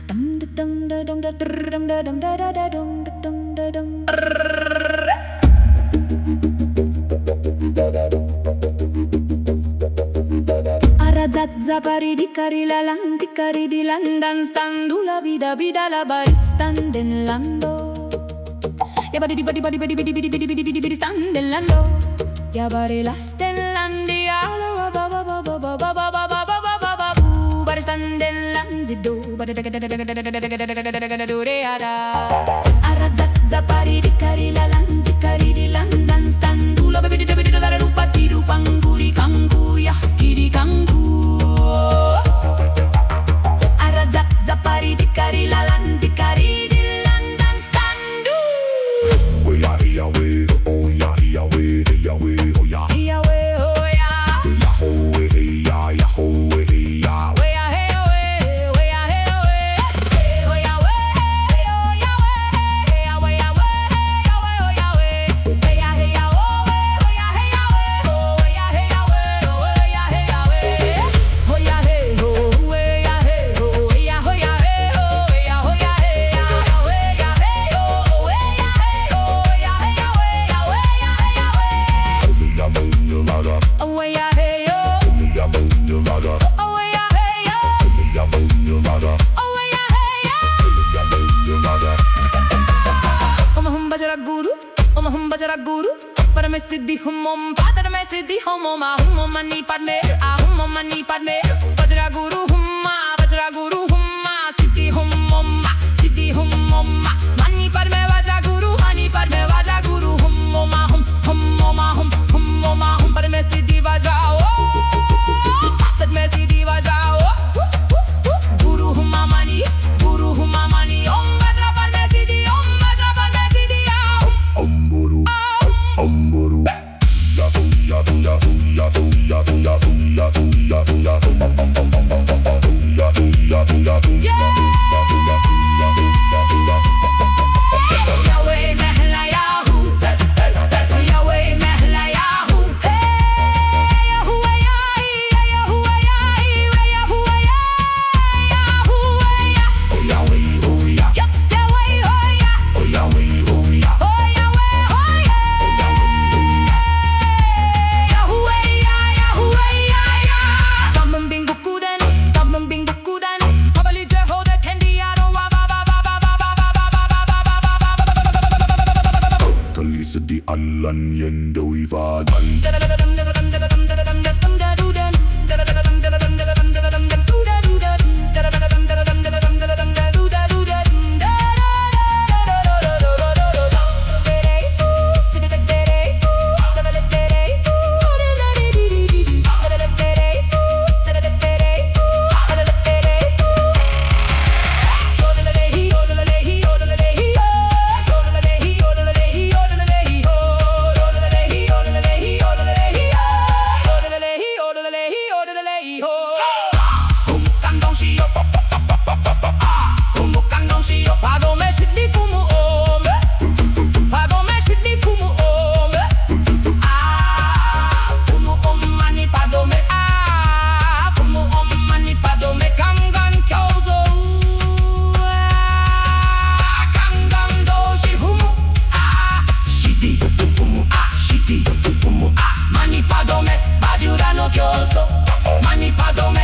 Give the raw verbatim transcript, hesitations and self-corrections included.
Arazazza paridi carila lanti caridi landan standula vida vida la barit standellando. Ya badi badi badi badi badi badi badi badi badi standellando. Ya bari la stellandi ala ba ba ba ba ba ba ba ba ba ba ba ba bu bari standellandi do badi daga daga daga daga daga daga daga daga daga do re ara. Arazazza paridi carila lanti caridi landan standula badi badi badi la rupa tiru panguri kanguya kiri kangu. Arazazza paridi carila lanti caridi landan standu. Oh yeah, yeah, way, oh yeah, yeah, way, yeah, way, oh yeah, Yeah, way, oh yeah. yeah, oh, hey, yeah, yeah, oh, hey, yeah. Way, ah, hey, oh, hey, way, ah, hey, oh, hey. Hey, oh, yeah, way, hey, oh, yeah, way, hey, ah, way, ah, way, hey, ah, way, oh, yeah, way. Hey, ah, hey, ah, oh, way, oh, yeah, hey, ah, way, oh, way, ah, hey, ah, way, oh, way, ah, hey, ah, way. Oh, yeah, hey, oh, way, ah, hey, oh, way, ah, oh, yeah, hey, oh, way, ah, oh, yeah, hey, ah, way, ah, hey, oh, way, ah, hey, oh, way, ah, hey, ah, way, ah, way, ah, hey, ah, way. Oh yeah, boom, you ladder. Oh, way, ah, hey, oh. Oh yeah, boom, you ladder. Oh, way, ah, hey, oh. Oh yeah, boom, you ladder. Oh, way, ah, hey, oh. Oh yeah, boom, you ladder. Om hum bajra guru, om hum bajra guru. Para me siddhi hum om, padar me siddhi hum om, ah hum om mani padme, ah hum om mani padme. Bajra guru hum ma, bajra guru hum ma, siddhi hum om ma, siddhi hum om ma. Mani padme bajra guru, mani padme bajra guru hum om ma hum, hum om ma hum, hum om ma hum. Para me siddhi bajra oh, padar me siddhi bajra oh. Guru hum ma mani, guru hum ma mani. Om bajra par me siddhi, om bajra par me siddhi ah hum. Umburu, umburu. Yeah, oh yeah, oh yeah, oh yeah, oh yeah, oh yeah, oh yeah, oh yeah, oh yeah, oh bum bum bum bum bum bum bum. Oh yeah, oh yeah, oh yeah, oh yeah, oh yeah, oh yeah, oh yeah, oh yeah, oh yeah. Yahweh mehla Yahoo, Yahweh mehla Yahoo. Hey, Yahuwah Yah, Yahuwah Yah, Yahuwah Yah, Yahuwah Yah. Oh yeah, way, oh yeah, Yup, Yahweh, oh yeah, oh yeah, way, oh yeah. oh Yahweh, oh yeah. Yahuwah Yah, Yahuwah Yah, Yah. Tamam bing bukudan, tamam bing bukudan. Kabali Jehovah kendi aro wa ba ba ba ba ba ba ba ba ba ba ba ba ba ba. Kalisa di alan yendo ivadan. Mani padome, bajura no kyoso. Mani padome.